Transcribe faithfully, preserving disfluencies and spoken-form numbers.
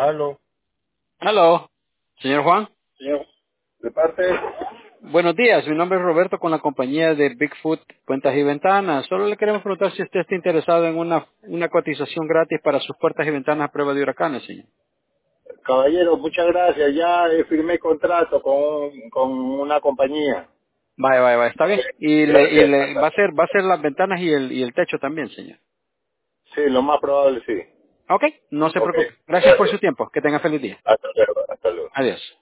Aló, Aló, señor Juan. señor. De parte, Buenos días, mi nombre es Roberto con la compañía de Bigfoot Puertas y Ventanas. Solo le queremos preguntar si usted está interesado en una, una cotización gratis para sus puertas y ventanas a prueba de huracanes, señor. caballero, muchas gracias. Ya eh, firmé contrato con, con una compañía. Vaya, vaya, vaya, está bien. Y, le, y Gracias. le, va a Hasta- ser va a ser las ventanas y el, y el techo también, señor. Sí, lo más probable sí. Ok, no se Ok, preocupe. Gracias por su gracias. tiempo. Que tenga feliz día. Hasta luego. Hasta luego. Adiós.